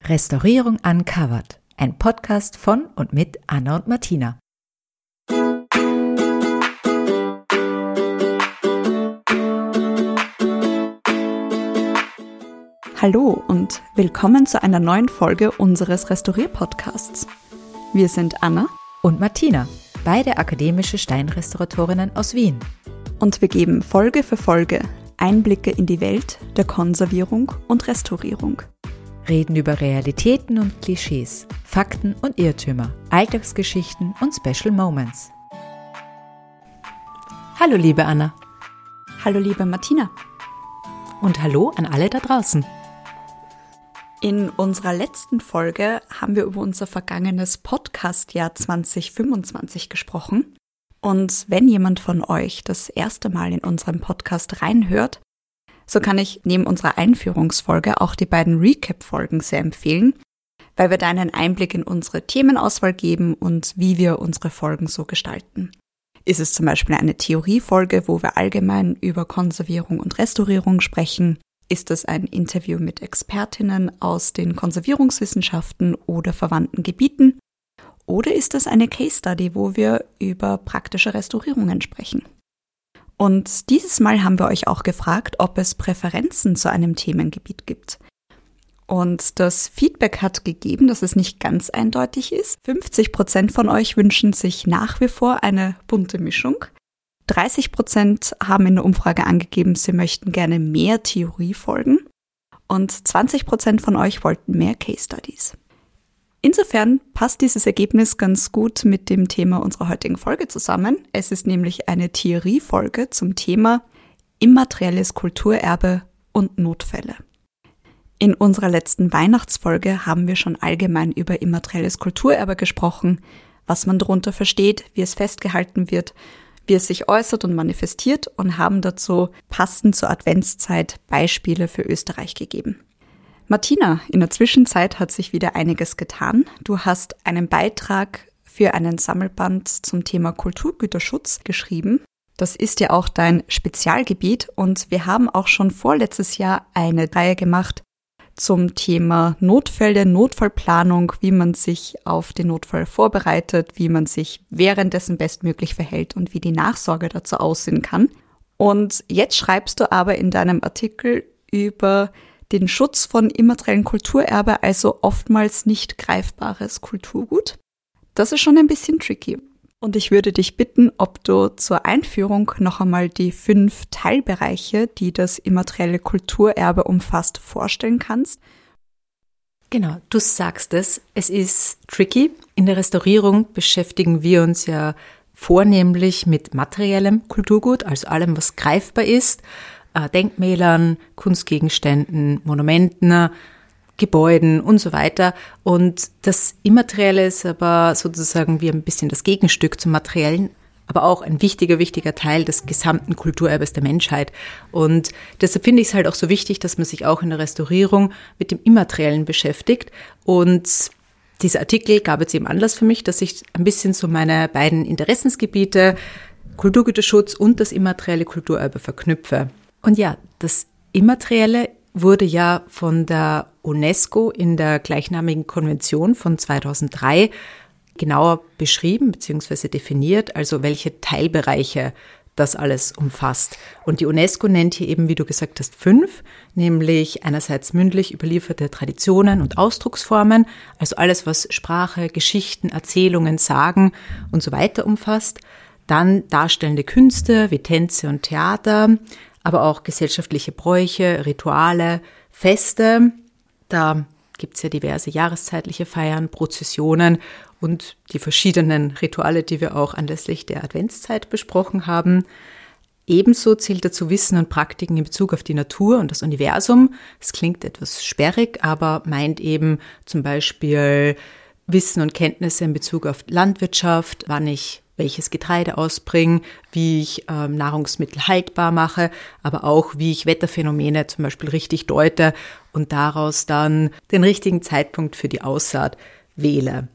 Restaurierung uncovered, ein Podcast von und mit Anna und Martina. Hallo und willkommen zu einer neuen Folge unseres Restaurier-Podcasts. Wir sind Anna Und Martina, beide akademische Steinrestauratorinnen aus Wien. und wir geben Folge für Folge Einblicke in die Welt der Konservierung und Restaurierung. Reden über Realitäten und Klischees, Fakten und Irrtümer, Alltagsgeschichten und Special Moments. Hallo liebe Anna Hallo liebe Martina. und hallo an alle da draußen. In unserer letzten Folge haben wir über unser vergangenes Podcast-Jahr 2025 gesprochen. Und wenn jemand von euch das erste Mal in unserem Podcast reinhört, so kann ich neben unserer Einführungsfolge auch die beiden Recap-Folgen sehr empfehlen, weil wir da einen Einblick in unsere Themenauswahl geben und wie wir unsere Folgen so gestalten. Ist es zum Beispiel eine Theoriefolge, wo wir allgemein über Konservierung und Restaurierung sprechen? Ist es ein Interview mit Expertinnen aus den Konservierungswissenschaften oder verwandten Gebieten? Oder ist es eine Case Study, wo wir über praktische Restaurierungen sprechen? Und dieses Mal haben wir euch auch gefragt, ob es Präferenzen zu einem Themengebiet gibt. Und das Feedback hat gegeben, dass es nicht ganz eindeutig ist. 50% von euch wünschen sich nach wie vor eine bunte Mischung. 30% haben in der Umfrage angegeben, sie möchten gerne mehr Theoriefolgen. Und 20% von euch wollten mehr Case Studies. Insofern passt dieses Ergebnis ganz gut mit dem Thema unserer heutigen Folge zusammen. Es ist nämlich eine Theoriefolge zum Thema immaterielles Kulturerbe und Notfälle. In unserer letzten Weihnachtsfolge haben wir schon allgemein über immaterielles Kulturerbe gesprochen, was man darunter versteht, wie es festgehalten wird, wie es sich äußert und manifestiert und haben dazu passend zur Adventszeit Beispiele für Österreich gegeben. Martina, in der Zwischenzeit hat sich wieder einiges getan. Du hast einen Beitrag für einen Sammelband zum Thema Kulturgüterschutz geschrieben. Das ist ja auch dein Spezialgebiet und wir haben auch schon vorletztes Jahr eine Reihe gemacht zum Thema Notfälle, Notfallplanung, wie man sich auf den Notfall vorbereitet, wie man sich währenddessen bestmöglich verhält und wie die Nachsorge dazu aussehen kann. Und jetzt schreibst du aber in deinem Artikel über den Schutz von immateriellen Kulturerbe, also oftmals nicht greifbares Kulturgut. Das ist schon ein bisschen tricky. Und ich würde dich bitten, ob du zur Einführung noch einmal die 5 Teilbereiche, die das immaterielle Kulturerbe umfasst, vorstellen kannst. Genau, du sagst es ist tricky. In der Restaurierung beschäftigen wir uns ja vornehmlich mit materiellem Kulturgut, also allem, was greifbar ist. Denkmälern, Kunstgegenständen, Monumenten, Gebäuden und so weiter. Und das Immaterielle ist aber sozusagen wie ein bisschen das Gegenstück zum Materiellen, aber auch ein wichtiger Teil des gesamten Kulturerbes der Menschheit. Und deshalb finde ich es halt auch so wichtig, dass man sich auch in der Restaurierung mit dem Immateriellen beschäftigt. Und dieser Artikel gab jetzt eben Anlass für mich, dass ich ein bisschen so meine beiden Interessensgebiete, Kulturgüterschutz und das immaterielle Kulturerbe verknüpfe. Und ja, das Immaterielle wurde ja von der UNESCO in der gleichnamigen Konvention von 2003 genauer beschrieben bzw. definiert, also welche Teilbereiche das alles umfasst. Und die UNESCO nennt hier eben, wie du gesagt hast, 5, nämlich einerseits mündlich überlieferte Traditionen und Ausdrucksformen, also alles, was Sprache, Geschichten, Erzählungen, Sagen und so weiter umfasst. Dann darstellende Künste wie Tänze und Theater, aber auch gesellschaftliche Bräuche, Rituale, Feste. Da gibt's ja diverse jahreszeitliche Feiern, Prozessionen und die verschiedenen Rituale, die wir auch anlässlich der Adventszeit besprochen haben. Ebenso zählt dazu Wissen und Praktiken in Bezug auf die Natur und das Universum. Es klingt etwas sperrig, aber meint eben zum Beispiel Wissen und Kenntnisse in Bezug auf Landwirtschaft, wann ich welches Getreide ausbringe, wie ich Nahrungsmittel haltbar mache, aber auch wie ich Wetterphänomene zum Beispiel richtig deute und daraus dann den richtigen Zeitpunkt für die Aussaat wähle.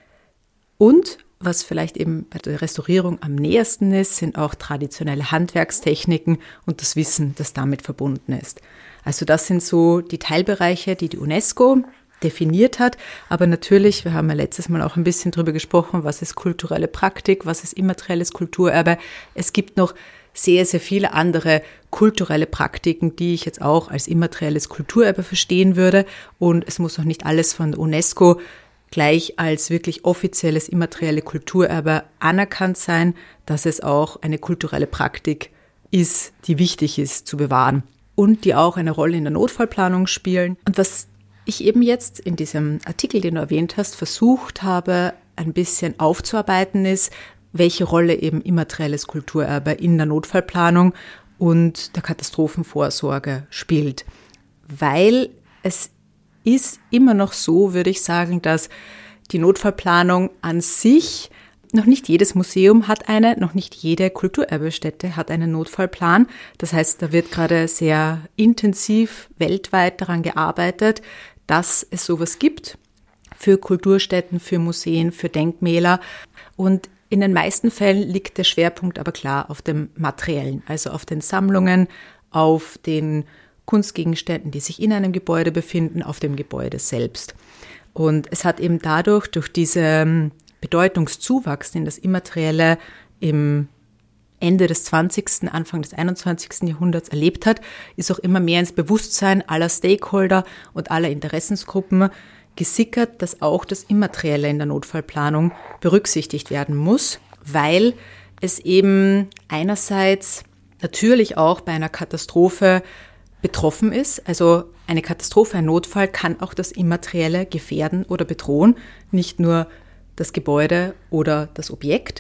Und was vielleicht eben bei der Restaurierung am nähersten ist, sind auch traditionelle Handwerkstechniken und das Wissen, das damit verbunden ist. Also das sind so die Teilbereiche, die die UNESCO definiert hat. Aber natürlich, wir haben ja letztes Mal auch ein bisschen drüber gesprochen, was ist kulturelle Praktik, was ist immaterielles Kulturerbe. Es gibt noch sehr, sehr viele andere kulturelle Praktiken, die ich jetzt auch als immaterielles Kulturerbe verstehen würde. Und es muss auch nicht alles von der UNESCO gleich als wirklich offizielles immaterielle Kulturerbe anerkannt sein, dass es auch eine kulturelle Praktik ist, die wichtig ist zu bewahren und die auch eine Rolle in der Notfallplanung spielen. Und was ich eben jetzt in diesem Artikel, den du erwähnt hast, versucht habe, ein bisschen aufzuarbeiten, ist, welche Rolle eben immaterielles Kulturerbe in der Notfallplanung und der Katastrophenvorsorge spielt. Weil es ist immer noch so, würde ich sagen, dass die Notfallplanung an sich, noch nicht jedes Museum hat eine, noch nicht jede Kulturerbestätte hat einen Notfallplan. Das heißt, da wird gerade sehr intensiv weltweit daran gearbeitet, dass es sowas gibt für Kulturstätten, für Museen, für Denkmäler. Und in den meisten Fällen liegt der Schwerpunkt aber klar auf dem Materiellen, also auf den Sammlungen, auf den Kunstgegenständen, die sich in einem Gebäude befinden, auf dem Gebäude selbst. Und es hat eben dadurch, durch diesen Bedeutungszuwachs, den das Immaterielle im Ende des 20., Anfang des 21. Jahrhunderts erlebt hat, ist auch immer mehr ins Bewusstsein aller Stakeholder und aller Interessensgruppen gesickert, dass auch das Immaterielle in der Notfallplanung berücksichtigt werden muss, weil es eben einerseits natürlich auch bei einer Katastrophe betroffen ist. Also eine Katastrophe, ein Notfall kann auch das Immaterielle gefährden oder bedrohen, nicht nur das Gebäude oder das Objekt.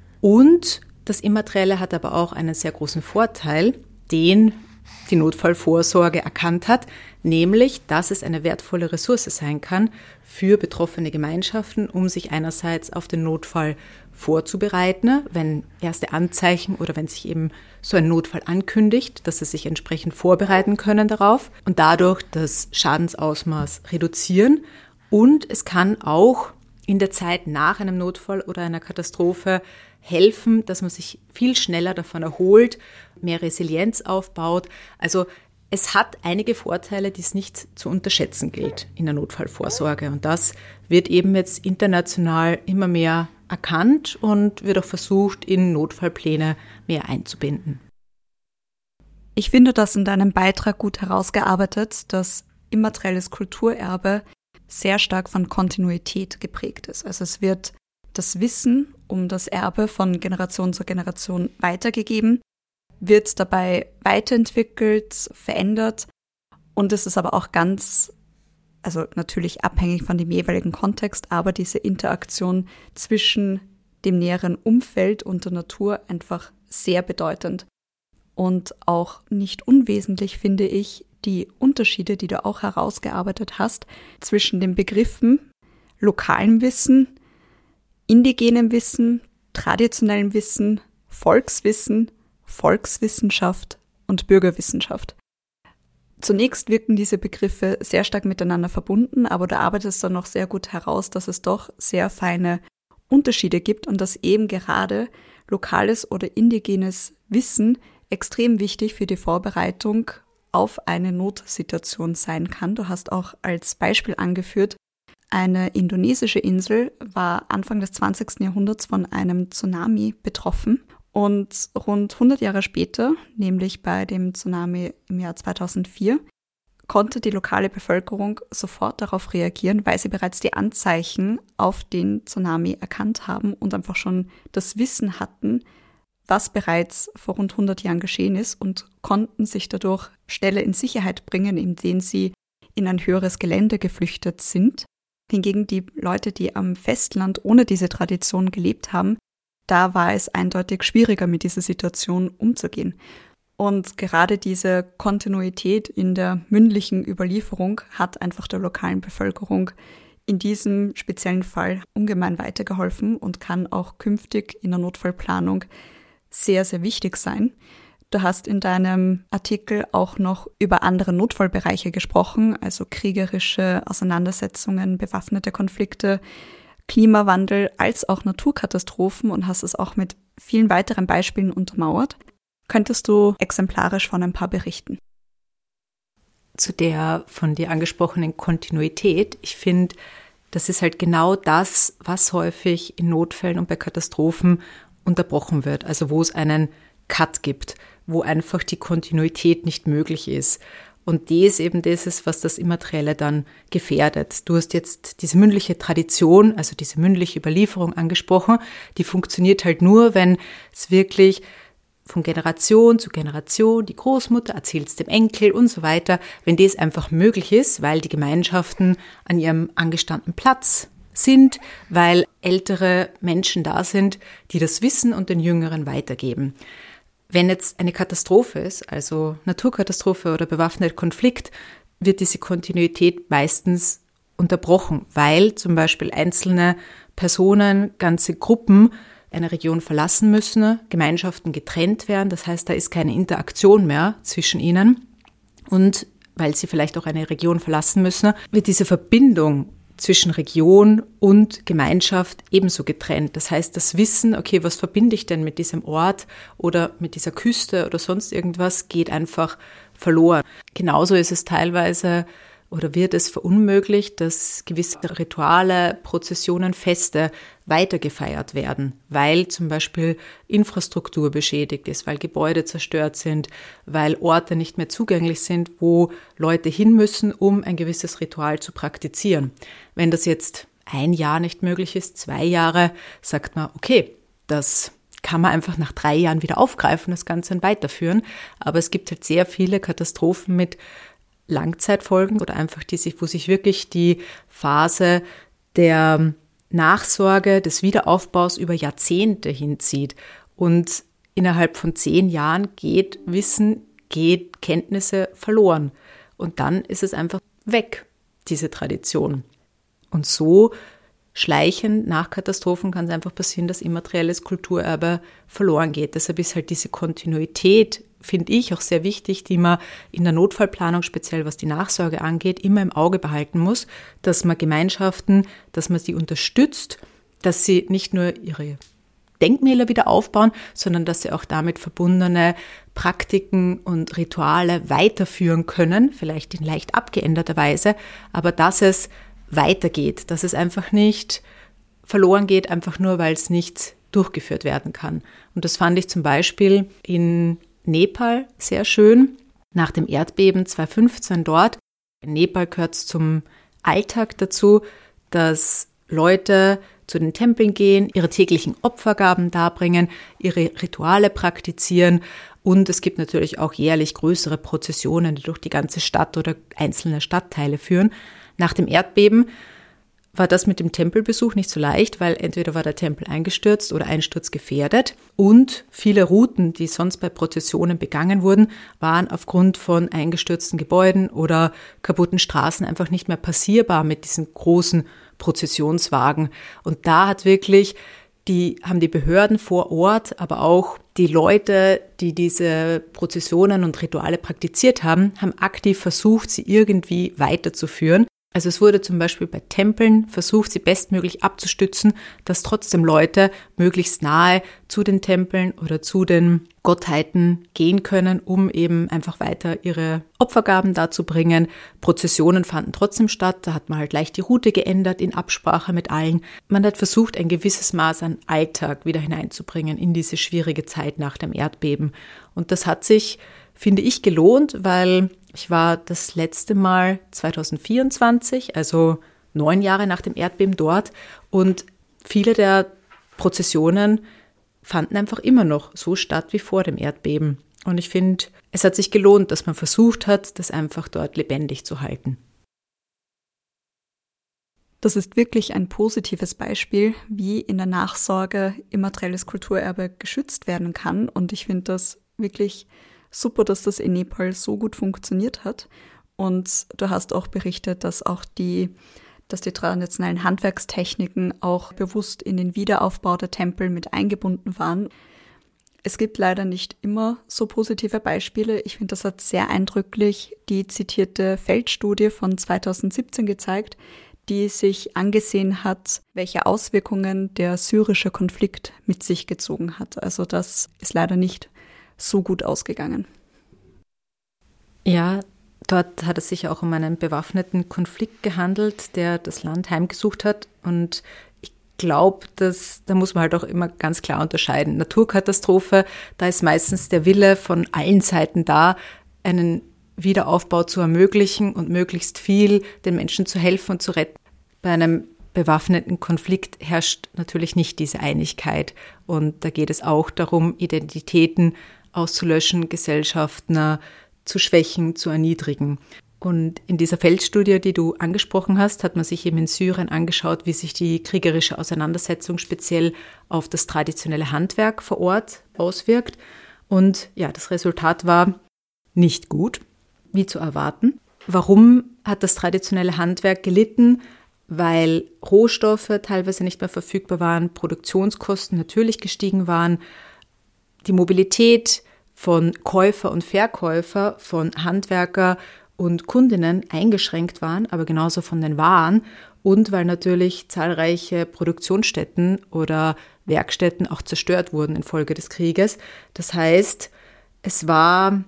Und das Immaterielle hat aber auch einen sehr großen Vorteil, den die Notfallvorsorge erkannt hat, nämlich, dass es eine wertvolle Ressource sein kann für betroffene Gemeinschaften, um sich einerseits auf den Notfall vorzubereiten, wenn erste Anzeichen oder wenn sich eben so ein Notfall ankündigt, dass sie sich entsprechend vorbereiten können darauf und dadurch das Schadensausmaß reduzieren. Und es kann auch in der Zeit nach einem Notfall oder einer Katastrophe helfen, dass man sich viel schneller davon erholt, mehr Resilienz aufbaut. Also es hat einige Vorteile, die es nicht zu unterschätzen gilt in der Notfallvorsorge. Und das wird eben jetzt international immer mehr erkannt und wird auch versucht, in Notfallpläne mehr einzubinden. Ich finde das in deinem Beitrag gut herausgearbeitet, dass immaterielles Kulturerbe sehr stark von Kontinuität geprägt ist. Also es wird das Wissen um das Erbe von Generation zu Generation weitergegeben, wird dabei weiterentwickelt, verändert und es ist aber auch also natürlich abhängig von dem jeweiligen Kontext, aber diese Interaktion zwischen dem näheren Umfeld und der Natur einfach sehr bedeutend. Und auch nicht unwesentlich finde ich die Unterschiede, die du auch herausgearbeitet hast, zwischen den Begriffen lokalem Wissen, indigenem Wissen, traditionellem Wissen, Volkswissen, Volkswissenschaft und Bürgerwissenschaft. Zunächst wirken diese Begriffe sehr stark miteinander verbunden, aber du arbeitest dann noch sehr gut heraus, dass es doch sehr feine Unterschiede gibt und dass eben gerade lokales oder indigenes Wissen extrem wichtig für die Vorbereitung auf eine Notsituation sein kann. Du hast auch als Beispiel angeführt, eine indonesische Insel war Anfang des 20. Jahrhunderts von einem Tsunami betroffen und rund 100 Jahre später, nämlich bei dem Tsunami im Jahr 2004, konnte die lokale Bevölkerung sofort darauf reagieren, weil sie bereits die Anzeichen auf den Tsunami erkannt haben und einfach schon das Wissen hatten, was bereits vor rund 100 Jahren geschehen ist und konnten sich dadurch schneller in Sicherheit bringen, indem sie in ein höheres Gelände geflüchtet sind. Hingegen die Leute, die am Festland ohne diese Tradition gelebt haben, da war es eindeutig schwieriger, mit dieser Situation umzugehen. Und gerade diese Kontinuität in der mündlichen Überlieferung hat einfach der lokalen Bevölkerung in diesem speziellen Fall ungemein weitergeholfen und kann auch künftig in der Notfallplanung sehr, sehr wichtig sein. Du hast in deinem Artikel auch noch über andere Notfallbereiche gesprochen, also kriegerische Auseinandersetzungen, bewaffnete Konflikte, Klimawandel als auch Naturkatastrophen und hast es auch mit vielen weiteren Beispielen untermauert. Könntest du exemplarisch von ein paar berichten? zu der von dir angesprochenen Kontinuität. Ich finde, das ist halt genau das, was häufig in Notfällen und bei Katastrophen unterbrochen wird. Also wo es einen Cut gibt, wo einfach die Kontinuität nicht möglich ist. Und das eben das ist, was das Immaterielle dann gefährdet. Du hast jetzt diese mündliche Tradition, also diese mündliche Überlieferung angesprochen, die funktioniert halt nur, wenn es wirklich von Generation zu Generation, die Großmutter erzählt es dem Enkel und so weiter, wenn das einfach möglich ist, weil die Gemeinschaften an ihrem angestammten Platz sind, weil ältere Menschen da sind, die das wissen und den Jüngeren weitergeben. Wenn jetzt eine Katastrophe ist, also Naturkatastrophe oder bewaffneter Konflikt, wird diese Kontinuität meistens unterbrochen, weil zum Beispiel einzelne Personen, ganze Gruppen eine Region verlassen müssen, Gemeinschaften getrennt werden. Das heißt, da ist keine Interaktion mehr zwischen ihnen. Und weil sie vielleicht auch eine Region verlassen müssen, wird diese Verbindung zwischen Region und Gemeinschaft ebenso getrennt. Das heißt, das Wissen, okay, was verbinde ich denn mit diesem Ort oder mit dieser Küste oder sonst irgendwas, geht einfach verloren. Genauso ist es teilweise oder wird es verunmöglicht, dass gewisse Rituale, Prozessionen, Feste weitergefeiert werden, weil zum Beispiel Infrastruktur beschädigt ist, weil Gebäude zerstört sind, weil Orte nicht mehr zugänglich sind, wo Leute hin müssen, um ein gewisses Ritual zu praktizieren. Wenn das jetzt 1 Jahr nicht möglich ist, 2 Jahre, sagt man, okay, das kann man einfach nach 3 Jahren wieder aufgreifen, das Ganze und weiterführen. Aber es gibt halt sehr viele Katastrophen mit Langzeitfolgen oder einfach wo sich wirklich die Phase der Nachsorge, des Wiederaufbaus über Jahrzehnte hinzieht. Und innerhalb von 10 Jahren geht Wissen, geht Kenntnisse verloren. Und dann ist es einfach weg, diese Tradition. Und so schleichend nach Katastrophen kann es einfach passieren, dass immaterielles Kulturerbe verloren geht. Deshalb ist halt diese Kontinuität, finde ich, auch sehr wichtig, die man in der Notfallplanung, speziell was die Nachsorge angeht, immer im Auge behalten muss, dass man Gemeinschaften, dass man sie unterstützt, dass sie nicht nur ihre Denkmäler wieder aufbauen, sondern dass sie auch damit verbundene Praktiken und Rituale weiterführen können, vielleicht in leicht abgeänderter Weise, aber dass es weitergeht, dass es einfach nicht verloren geht, einfach nur, weil es nicht durchgeführt werden kann. Und das fand ich zum Beispiel in Nepal sehr schön, nach dem Erdbeben 2015 dort. In Nepal gehört es zum Alltag dazu, dass Leute zu den Tempeln gehen, ihre täglichen Opfergaben darbringen, ihre Rituale praktizieren und es gibt natürlich auch jährlich größere Prozessionen, die durch die ganze Stadt oder einzelne Stadtteile führen. Nach dem Erdbeben war das mit dem Tempelbesuch nicht so leicht, weil entweder war der Tempel eingestürzt oder einsturzgefährdet und viele Routen, die sonst bei Prozessionen begangen wurden, waren aufgrund von eingestürzten Gebäuden oder kaputten Straßen einfach nicht mehr passierbar mit diesen großen Prozessionswagen. Und da haben die Behörden vor Ort, aber auch die Leute, die diese Prozessionen und Rituale praktiziert haben aktiv versucht, sie irgendwie weiterzuführen. Also es wurde zum Beispiel bei Tempeln versucht, sie bestmöglich abzustützen, dass trotzdem Leute möglichst nahe zu den Tempeln oder zu den Gottheiten gehen können, um eben einfach weiter ihre Opfergaben darzubringen. Prozessionen fanden trotzdem statt, da hat man halt leicht die Route geändert in Absprache mit allen. Man hat versucht, ein gewisses Maß an Alltag wieder hineinzubringen in diese schwierige Zeit nach dem Erdbeben. Und das hat sich, finde ich, gelohnt, weil ich war das letzte Mal 2024, also 9 Jahre nach dem Erdbeben dort und viele der Prozessionen fanden einfach immer noch so statt wie vor dem Erdbeben. Und ich finde, es hat sich gelohnt, dass man versucht hat, das einfach dort lebendig zu halten. Das ist wirklich ein positives Beispiel, wie in der Nachsorge immaterielles Kulturerbe geschützt werden kann. Und ich finde das wirklich super, dass das in Nepal so gut funktioniert hat. Und du hast auch berichtet, dass die traditionellen Handwerkstechniken auch bewusst in den Wiederaufbau der Tempel mit eingebunden waren. Es gibt leider nicht immer so positive Beispiele. Ich finde, das hat sehr eindrücklich die zitierte Feldstudie von 2017 gezeigt, die sich angesehen hat, welche Auswirkungen der syrische Konflikt mit sich gezogen hat. Also das ist leider nicht so gut ausgegangen. Ja, Dort hat es sich auch um einen bewaffneten Konflikt gehandelt, der das Land heimgesucht hat. Und ich glaube, da muss man halt auch immer ganz klar unterscheiden. Naturkatastrophe, da ist meistens der Wille von allen Seiten da, einen Wiederaufbau zu ermöglichen und möglichst viel den Menschen zu helfen und zu retten. Bei einem bewaffneten Konflikt herrscht natürlich nicht diese Einigkeit. Und da geht es auch darum, Identitäten auszulöschen, Gesellschaften zu schwächen, zu erniedrigen. Und in dieser Feldstudie, die du angesprochen hast, hat man sich eben in Syrien angeschaut, wie sich die kriegerische Auseinandersetzung speziell auf das traditionelle Handwerk vor Ort auswirkt. Und ja, das Resultat war nicht gut, wie zu erwarten. Warum hat das traditionelle Handwerk gelitten? Weil Rohstoffe teilweise nicht mehr verfügbar waren, Produktionskosten natürlich gestiegen waren, die Mobilität von Käufer und Verkäufer, von Handwerker und Kundinnen eingeschränkt waren, aber genauso von den Waren und weil natürlich zahlreiche Produktionsstätten oder Werkstätten auch zerstört wurden infolge des Krieges. Das heißt, es war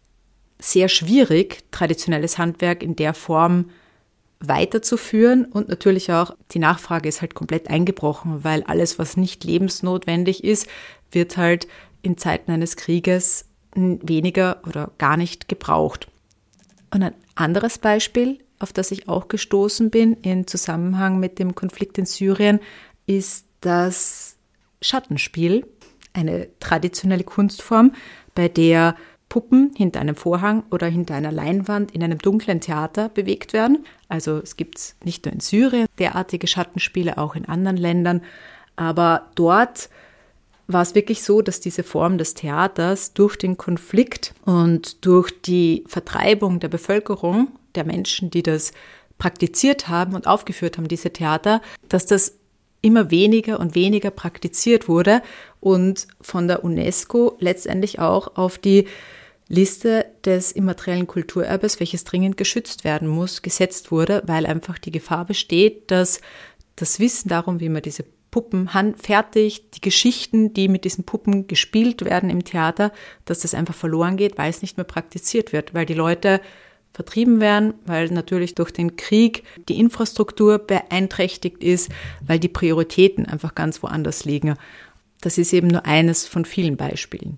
sehr schwierig, traditionelles Handwerk in der Form weiterzuführen und natürlich auch die Nachfrage ist halt komplett eingebrochen, weil alles, was nicht lebensnotwendig ist, wird halt in Zeiten eines Krieges weniger oder gar nicht gebraucht. Und ein anderes Beispiel, auf das ich auch gestoßen bin im Zusammenhang mit dem Konflikt in Syrien, ist das Schattenspiel, eine traditionelle Kunstform, bei der Puppen hinter einem Vorhang oder hinter einer Leinwand in einem dunklen Theater bewegt werden. Also es gibt nicht nur in Syrien derartige Schattenspiele, auch in anderen Ländern, aber dort war es wirklich so, dass diese Form des Theaters durch den Konflikt und durch die Vertreibung der Bevölkerung, der Menschen, die das praktiziert haben und aufgeführt haben, diese Theater, dass das immer weniger und weniger praktiziert wurde und von der UNESCO letztendlich auch auf die Liste des immateriellen Kulturerbes, welches dringend geschützt werden muss, gesetzt wurde, weil einfach die Gefahr besteht, dass das Wissen darum, wie man diese Puppen handfertigt, die Geschichten, die mit diesen Puppen gespielt werden im Theater, dass das einfach verloren geht, weil es nicht mehr praktiziert wird, weil die Leute vertrieben werden, weil natürlich durch den Krieg die Infrastruktur beeinträchtigt ist, weil die Prioritäten einfach ganz woanders liegen. Das ist eben nur eines von vielen Beispielen.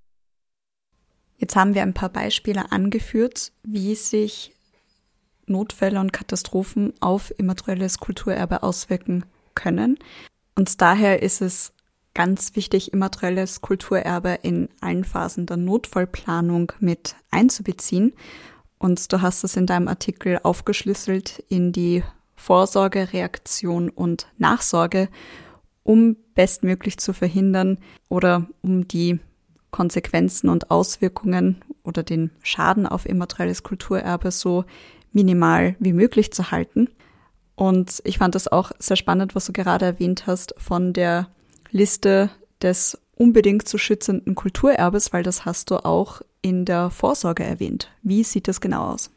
Jetzt haben wir ein paar Beispiele angeführt, wie sich Notfälle und Katastrophen auf immaterielles Kulturerbe auswirken können. Und daher ist es ganz wichtig, immaterielles Kulturerbe in allen Phasen der Notfallplanung mit einzubeziehen. Und du hast es in deinem Artikel aufgeschlüsselt in die Vorsorge, Reaktion und Nachsorge, um bestmöglich zu verhindern oder um die Konsequenzen und Auswirkungen oder den Schaden auf immaterielles Kulturerbe so minimal wie möglich zu halten. Und ich fand das auch sehr spannend, was du gerade erwähnt hast von der Liste des unbedingt zu schützenden Kulturerbes, weil das hast du auch in der Vorsorge erwähnt. Wie sieht das genau aus?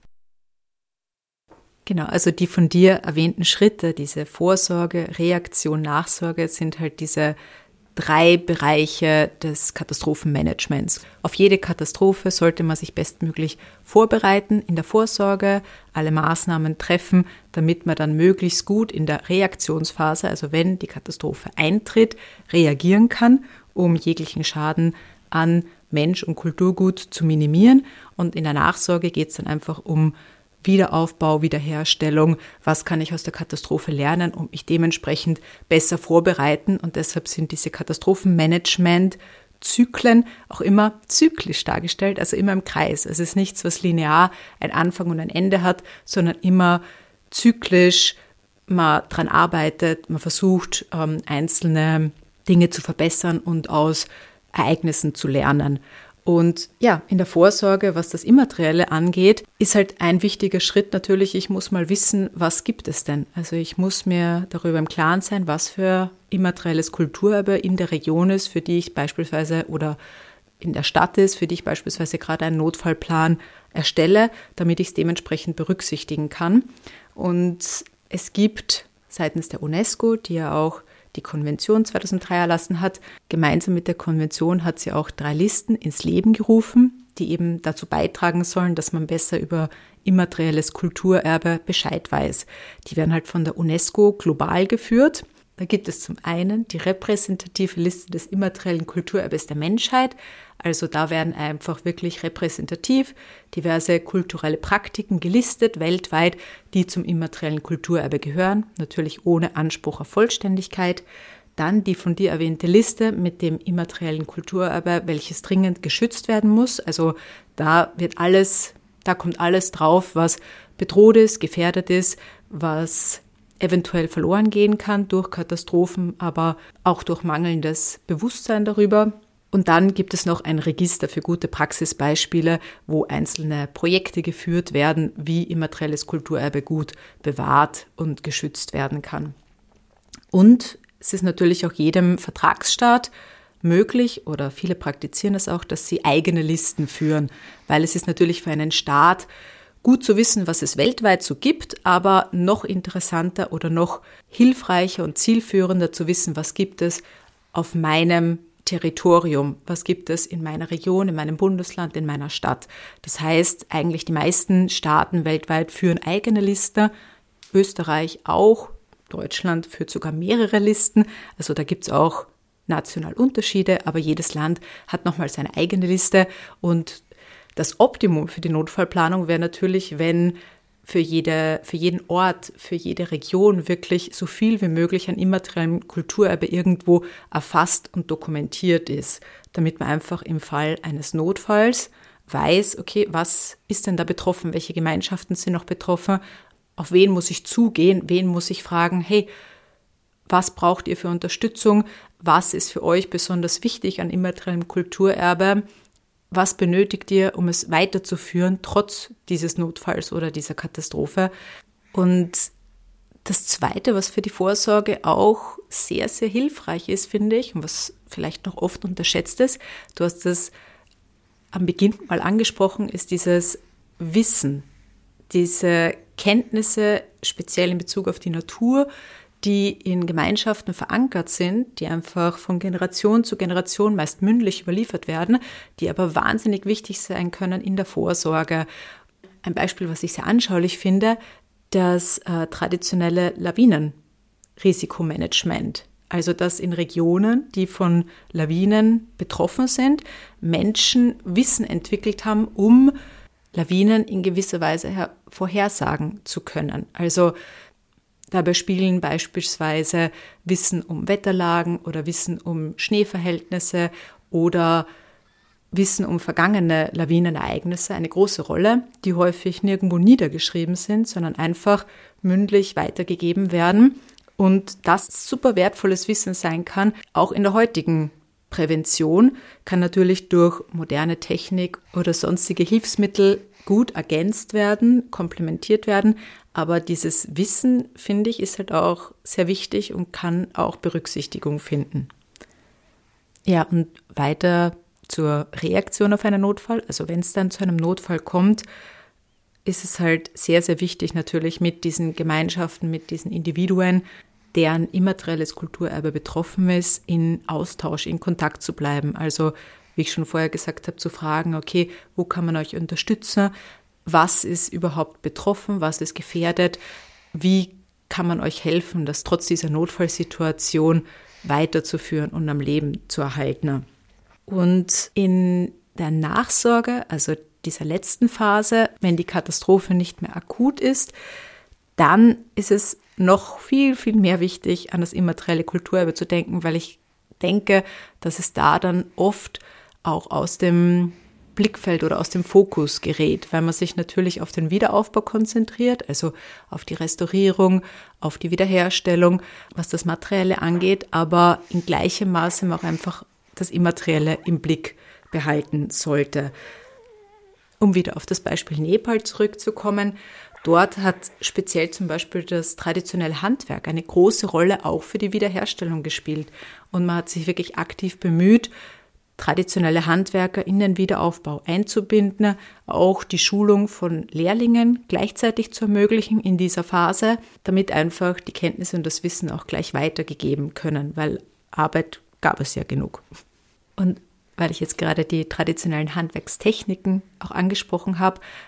Genau, also die von dir erwähnten Schritte, diese Vorsorge, Reaktion, Nachsorge, sind halt diese 3 Bereiche des Katastrophenmanagements. Auf jede Katastrophe sollte man sich bestmöglich vorbereiten in der Vorsorge, alle Maßnahmen treffen, damit man dann möglichst gut in der Reaktionsphase, also wenn die Katastrophe eintritt, reagieren kann, um jeglichen Schaden an Mensch und Kulturgut zu minimieren. Und in der Nachsorge geht es dann einfach um Wiederaufbau, Wiederherstellung, was kann ich aus der Katastrophe lernen und mich dementsprechend besser vorbereiten. Und deshalb sind diese Katastrophenmanagement-Zyklen auch immer zyklisch dargestellt, also immer im Kreis. Es ist nichts, was linear ein Anfang und ein Ende hat, sondern immer zyklisch man dran arbeitet, man versucht, einzelne Dinge zu verbessern und aus Ereignissen zu lernen. Und ja, in der Vorsorge, was das Immaterielle angeht, ist halt ein wichtiger Schritt natürlich, ich muss mal wissen, was gibt es denn? Also ich muss mir darüber im Klaren sein, was für immaterielles Kulturerbe in der Region ist, für die ich beispielsweise oder in der Stadt ist, für die ich beispielsweise gerade einen Notfallplan erstelle, damit ich es dementsprechend berücksichtigen kann. Und es gibt seitens der UNESCO, die ja auch die Konvention 2003 erlassen hat. Gemeinsam mit der Konvention hat sie auch 3 Listen ins Leben gerufen, die eben dazu beitragen sollen, dass man besser über immaterielles Kulturerbe Bescheid weiß. Die werden halt von der UNESCO global geführt. Da gibt es zum einen die repräsentative Liste des immateriellen Kulturerbes der Menschheit. Also da werden einfach wirklich repräsentativ diverse kulturelle Praktiken gelistet weltweit, die zum immateriellen Kulturerbe gehören, natürlich ohne Anspruch auf Vollständigkeit. Dann die von dir erwähnte Liste mit dem immateriellen Kulturerbe, welches dringend geschützt werden muss. Also da kommt alles drauf, was bedroht ist, gefährdet ist, was eventuell verloren gehen kann durch Katastrophen, aber auch durch mangelndes Bewusstsein darüber. Und dann gibt es noch ein Register für gute Praxisbeispiele, wo einzelne Projekte geführt werden, wie immaterielles Kulturerbe gut bewahrt und geschützt werden kann. Und es ist natürlich auch jedem Vertragsstaat möglich, oder viele praktizieren es auch, dass sie eigene Listen führen, weil es ist natürlich für einen Staat gut zu wissen, was es weltweit so gibt, aber noch interessanter oder noch hilfreicher und zielführender zu wissen, was gibt es auf meinem Territorium, was gibt es in meiner Region, in meinem Bundesland, in meiner Stadt. Das heißt, eigentlich die meisten Staaten weltweit führen eigene Listen, Österreich auch, Deutschland führt sogar mehrere Listen, also da gibt es auch national Unterschiede, aber jedes Land hat nochmal seine eigene Liste und das Optimum für die Notfallplanung wäre natürlich, wenn für jeden Ort, für jede Region wirklich so viel wie möglich an immateriellem Kulturerbe irgendwo erfasst und dokumentiert ist, damit man einfach im Fall eines Notfalls weiß, okay, was ist denn da betroffen, welche Gemeinschaften sind noch betroffen, auf wen muss ich zugehen, wen muss ich fragen, hey, was braucht ihr für Unterstützung, was ist für euch besonders wichtig an immateriellem Kulturerbe, was benötigt ihr, um es weiterzuführen, trotz dieses Notfalls oder dieser Katastrophe. Und das Zweite, was für die Vorsorge auch sehr, sehr hilfreich ist, finde ich, und was vielleicht noch oft unterschätzt ist, du hast es am Beginn mal angesprochen, ist dieses Wissen, diese Kenntnisse, speziell in Bezug auf die Natur, die in Gemeinschaften verankert sind, die einfach von Generation zu Generation meist mündlich überliefert werden, die aber wahnsinnig wichtig sein können in der Vorsorge. Ein Beispiel, was ich sehr anschaulich finde, das traditionelle Lawinenrisikomanagement. Also dass in Regionen, die von Lawinen betroffen sind, Menschen Wissen entwickelt haben, um Lawinen in gewisser Weise vorhersagen zu können. Also dabei spielen beispielsweise Wissen um Wetterlagen oder Wissen um Schneeverhältnisse oder Wissen um vergangene Lawinenereignisse eine große Rolle, die häufig nirgendwo niedergeschrieben sind, sondern einfach mündlich weitergegeben werden und das super wertvolles Wissen sein kann, auch in der heutigen Prävention, kann natürlich durch moderne Technik oder sonstige Hilfsmittel gut ergänzt werden, komplementiert werden, aber dieses Wissen, finde ich, ist halt auch sehr wichtig und kann auch Berücksichtigung finden. Ja, und weiter zur Reaktion auf einen Notfall. Also wenn es dann zu einem Notfall kommt, ist es halt sehr, sehr wichtig natürlich mit diesen Gemeinschaften, mit diesen Individuen, deren immaterielles Kulturerbe betroffen ist, in Austausch, in Kontakt zu bleiben. Also wie ich schon vorher gesagt habe, zu fragen, okay, wo kann man euch unterstützen? Was ist überhaupt betroffen? Was ist gefährdet? Wie kann man euch helfen, das trotz dieser Notfallsituation weiterzuführen und am Leben zu erhalten? Und in der Nachsorge, also dieser letzten Phase, wenn die Katastrophe nicht mehr akut ist, dann ist es noch viel, viel mehr wichtig, an das immaterielle Kulturerbe zu denken, weil ich denke, dass es da dann oft auch aus dem Blickfeld oder aus dem Fokus gerät, weil man sich natürlich auf den Wiederaufbau konzentriert, also auf die Restaurierung, auf die Wiederherstellung, was das Materielle angeht, aber in gleichem Maße auch einfach das Immaterielle im Blick behalten sollte. Um wieder auf das Beispiel Nepal zurückzukommen, dort hat speziell zum Beispiel das traditionelle Handwerk eine große Rolle auch für die Wiederherstellung gespielt und man hat sich wirklich aktiv bemüht, traditionelle Handwerker in den Wiederaufbau einzubinden, auch die Schulung von Lehrlingen gleichzeitig zu ermöglichen in dieser Phase, damit einfach die Kenntnisse und das Wissen auch gleich weitergegeben können, weil Arbeit gab es ja genug. Und weil ich jetzt gerade die traditionellen Handwerkstechniken auch angesprochen habe,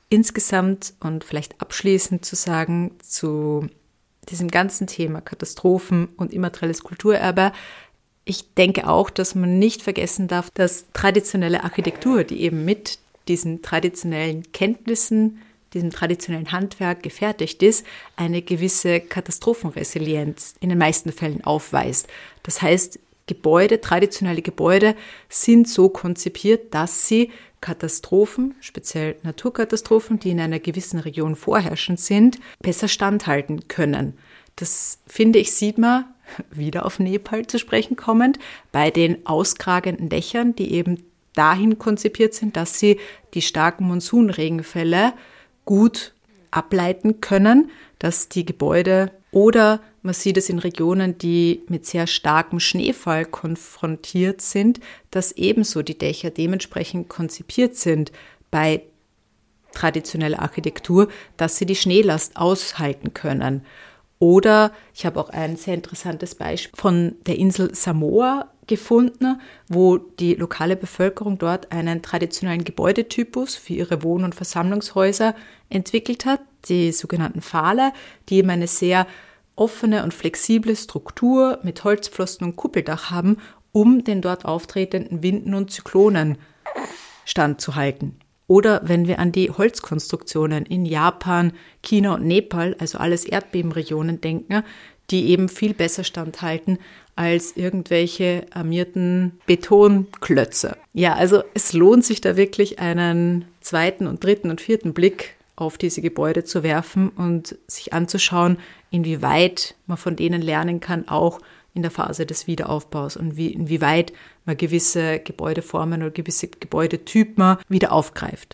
insgesamt und vielleicht abschließend zu sagen zu diesem ganzen Thema Katastrophen und immaterielles Kulturerbe. Ich denke auch, dass man nicht vergessen darf, dass traditionelle Architektur, die eben mit diesen traditionellen Kenntnissen, diesem traditionellen Handwerk gefertigt ist, eine gewisse Katastrophenresilienz in den meisten Fällen aufweist. Das heißt, traditionelle Gebäude sind so konzipiert, dass sie Katastrophen, speziell Naturkatastrophen, die in einer gewissen Region vorherrschend sind, besser standhalten können. Das, finde ich, sieht man, wieder auf Nepal zu sprechen kommend, bei den auskragenden Dächern, die eben dahin konzipiert sind, dass sie die starken Monsunregenfälle gut ableiten können, dass die Gebäude, oder man sieht es in Regionen, die mit sehr starkem Schneefall konfrontiert sind, dass ebenso die Dächer dementsprechend konzipiert sind bei traditioneller Architektur, dass sie die Schneelast aushalten können. Oder ich habe auch ein sehr interessantes Beispiel von der Insel Samoa gefunden, wo die lokale Bevölkerung dort einen traditionellen Gebäudetypus für ihre Wohn- und Versammlungshäuser entwickelt hat, die sogenannten Pfahle, die eben eine sehr offene und flexible Struktur mit Holzpfosten und Kuppeldach haben, um den dort auftretenden Winden und Zyklonen standzuhalten. Oder wenn wir an die Holzkonstruktionen in Japan, China und Nepal, also alles Erdbebenregionen, denken, die eben viel besser standhalten als irgendwelche armierten Betonklötze. Ja, also es lohnt sich da wirklich einen zweiten und dritten und vierten Blick auf diese Gebäude zu werfen und sich anzuschauen, inwieweit man von denen lernen kann, auch in der Phase des Wiederaufbaus und inwieweit man gewisse Gebäudeformen oder gewisse Gebäudetypen wieder aufgreift.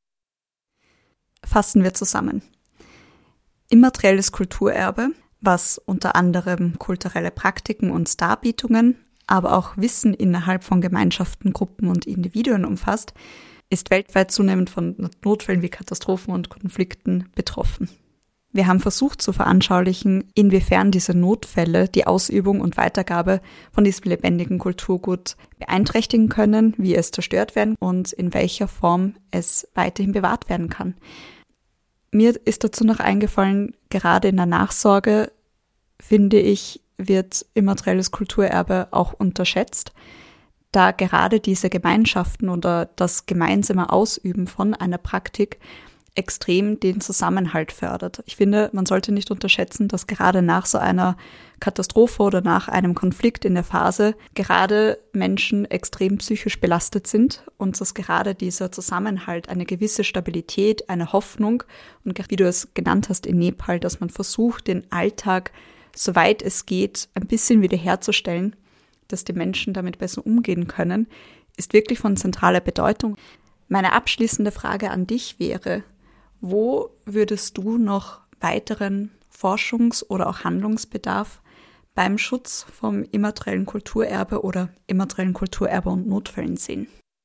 Fassen wir zusammen. Immaterielles Kulturerbe, was unter anderem kulturelle Praktiken und Darbietungen, aber auch Wissen innerhalb von Gemeinschaften, Gruppen und Individuen umfasst, ist weltweit zunehmend von Notfällen wie Katastrophen und Konflikten betroffen. Wir haben versucht zu veranschaulichen, inwiefern diese Notfälle die Ausübung und Weitergabe von diesem lebendigen Kulturgut beeinträchtigen können, wie es zerstört werden und in welcher Form es weiterhin bewahrt werden kann. Mir ist dazu noch eingefallen, gerade in der Nachsorge, finde ich, wird immaterielles Kulturerbe auch unterschätzt, da gerade diese Gemeinschaften oder das gemeinsame Ausüben von einer Praktik extrem den Zusammenhalt fördert. Ich finde, man sollte nicht unterschätzen, dass gerade nach so einer Katastrophe oder nach einem Konflikt in der Phase gerade Menschen extrem psychisch belastet sind und dass gerade dieser Zusammenhalt, eine gewisse Stabilität, eine Hoffnung und wie du es genannt hast in Nepal, dass man versucht, den Alltag, soweit es geht, ein bisschen wiederherzustellen, dass die Menschen damit besser umgehen können, ist wirklich von zentraler Bedeutung. Meine abschließende Frage an dich wäre, wo würdest du noch weiteren Forschungs- oder auch Handlungsbedarf beim Schutz vom immateriellen Kulturerbe oder immateriellen Kulturerbe und Notfällen sehen?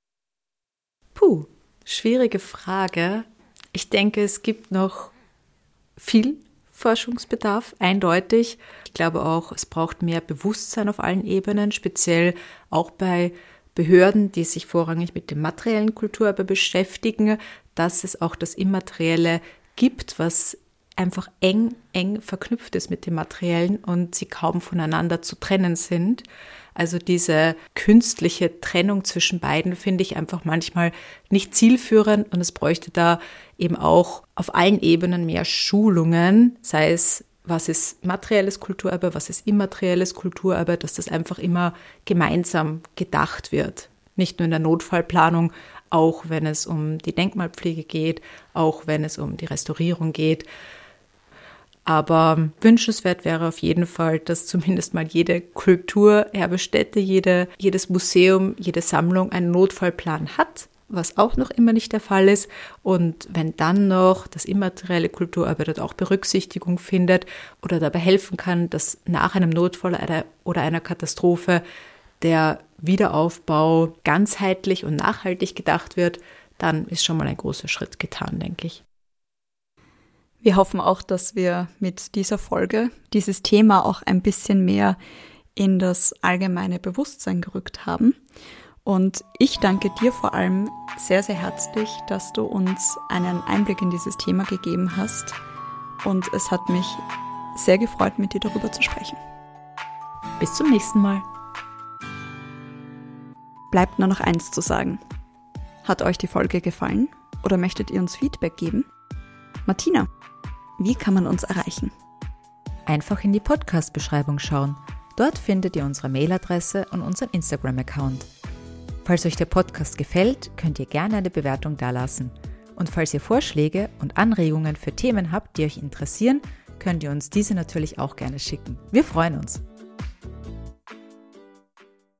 Schwierige Frage. Ich denke, es gibt noch viel Forschungsbedarf, eindeutig. Ich glaube auch, es braucht mehr Bewusstsein auf allen Ebenen, speziell auch bei Behörden, die sich vorrangig mit dem materiellen Kulturerbe beschäftigen, dass es auch das Immaterielle gibt, was einfach eng verknüpft ist mit dem Materiellen und sie kaum voneinander zu trennen sind. Also diese künstliche Trennung zwischen beiden finde ich einfach manchmal nicht zielführend und es bräuchte da eben auch auf allen Ebenen mehr Schulungen, sei es was ist materielles Kulturerbe, was ist immaterielles Kulturerbe, dass das einfach immer gemeinsam gedacht wird. Nicht nur in der Notfallplanung, auch wenn es um die Denkmalpflege geht, auch wenn es um die Restaurierung geht. Aber wünschenswert wäre auf jeden Fall, dass zumindest mal jede Kulturerbestätte, jedes Museum, jede Sammlung einen Notfallplan hat, was auch noch immer nicht der Fall ist. Und wenn dann noch das immaterielle Kulturerbe dort auch Berücksichtigung findet oder dabei helfen kann, dass nach einem Notfall oder einer Katastrophe der Wiederaufbau ganzheitlich und nachhaltig gedacht wird, dann ist schon mal ein großer Schritt getan, denke ich. Wir hoffen auch, dass wir mit dieser Folge dieses Thema auch ein bisschen mehr in das allgemeine Bewusstsein gerückt haben. Und ich danke dir vor allem sehr, sehr herzlich, dass du uns einen Einblick in dieses Thema gegeben hast. Und es hat mich sehr gefreut, mit dir darüber zu sprechen. Bis zum nächsten Mal. Bleibt nur noch eins zu sagen. Hat euch die Folge gefallen oder möchtet ihr uns Feedback geben? Martina, wie kann man uns erreichen? Einfach in die Podcast-Beschreibung schauen. Dort findet ihr unsere Mailadresse und unseren Instagram-Account. Falls euch der Podcast gefällt, könnt ihr gerne eine Bewertung dalassen. Und falls ihr Vorschläge und Anregungen für Themen habt, die euch interessieren, könnt ihr uns diese natürlich auch gerne schicken. Wir freuen uns.